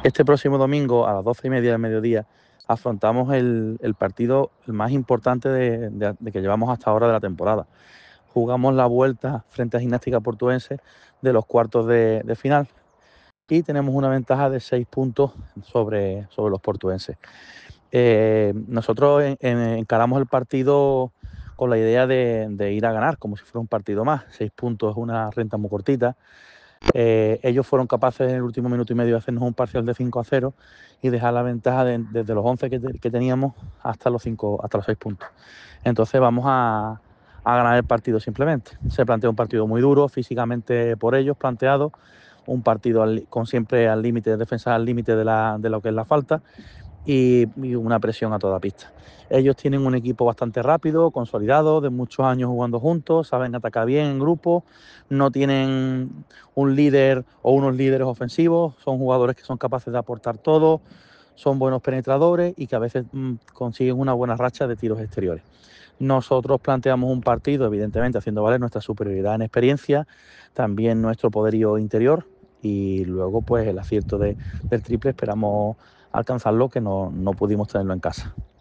Este próximo domingo a las 12:30 del mediodía afrontamos el partido el más importante de que llevamos hasta ahora de la temporada. Jugamos la vuelta frente a Gimnástica Portuense de los cuartos de final y tenemos una ventaja de 6 puntos sobre los portuenses. Nosotros encaramos el partido con la idea de ir a ganar, como si fuera un partido más. 6 puntos es una renta muy cortita. Ellos fueron capaces en el último minuto y medio de hacernos un parcial de 5-0 y dejar la ventaja desde los 11 que teníamos hasta los 6 puntos. Entonces vamos a ganar el partido simplemente. Se plantea un partido muy duro, físicamente por ellos planteado, un partido con siempre al límite, defensa al límite de lo que es la falta y una presión a toda pista. Ellos tienen un equipo bastante rápido, consolidado, de muchos años jugando juntos, saben atacar bien en grupo, no tienen un líder o unos líderes ofensivos, son jugadores que son capaces de aportar todo, son buenos penetradores y que a veces consiguen una buena racha de tiros exteriores. Nosotros planteamos un partido, evidentemente, haciendo valer nuestra superioridad en experiencia, también nuestro poderío interior y luego pues el acierto del triple esperamos alcanzarlo que no pudimos tenerlo en casa.